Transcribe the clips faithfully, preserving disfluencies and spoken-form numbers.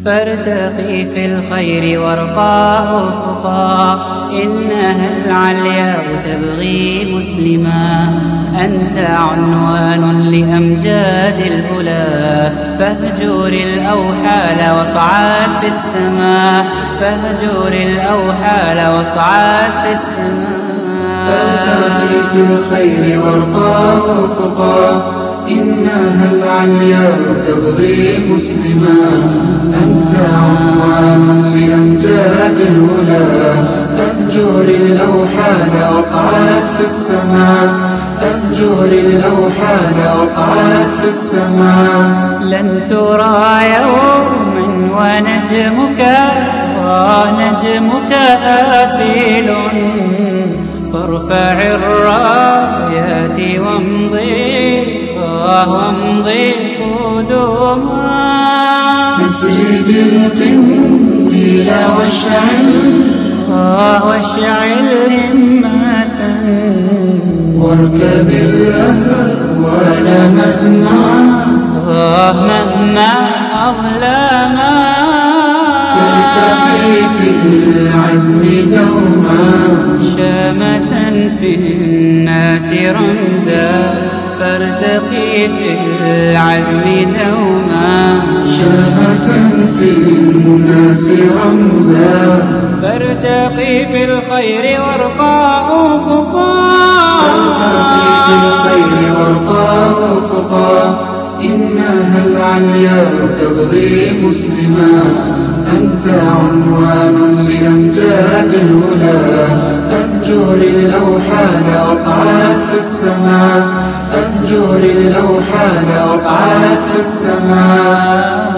فارتقي في الخير وارقى أفقا، إنها العلياء تبغي مسلما. أنت عنوان لأمجاد الأولى، فاهجر الأوحال واصعد في السماء، فاهجر الأوحال واصعد في السماء. فارتقي في الخير وارقى أفقا، إنها العلياء تبغي مسلما. أنت عنوان لأمجاد الأولى، فاهجر الأوحال واصعد في السماء، فاهجر الأوحال واصعد في السماء. لن ترى يوما ونجمك ونجمك آفل، فارفع الرايات وامضي وامضي قدما. اسرج القنديل واشعل واشعل همة، واركب الأهوال مهما مهما أظلما. فارتقي في العزم دوما، شامة في الناس رمزا، فارتقي في العزم دوما. شامة في الناس رمزا، فارتقي في الخير وارقى أفقا. فارتقي في الخير وارقى أفقا، إنها العلياء تبغي مسلما. أنت عنوان لأمجاد الأولى، فاهجر الأوحال واصعد في السماء، فاهجر الأوحال واصعد في السماء.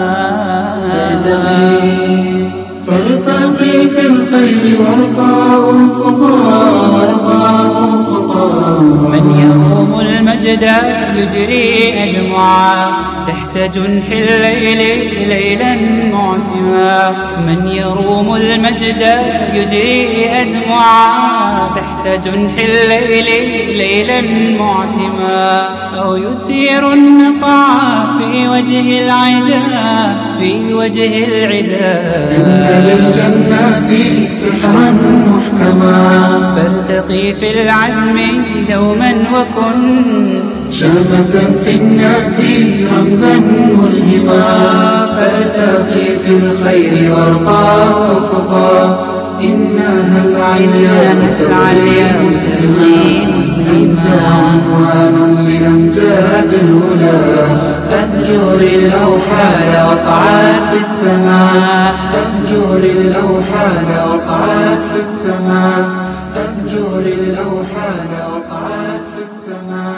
فارتقي في الخير وارقى أفقا، وارقى أفقا. من يروم المجد يجري أدمعا، تحت جنح الليل ليلا معتما. من يروم المجد يجري أدمعا، تحت جنح الليل ليلا معتما. أو يثير النقع في وجه العدا، في وجه العدا. إن للجنات سحرا محكما، فارتقي في العزم دوما وكن شامة في الناس رمزا ملهما. فارتقي في الخير وارقى أفقا، إنها العلياء تبغي مسلما. أنت عنوان لأمجاد الأولى، فاهجر الأوحال واصعد في السماء، فاهجر الأوحال واصعد في السماء، فاهجر الأوحال واصعد في السماء.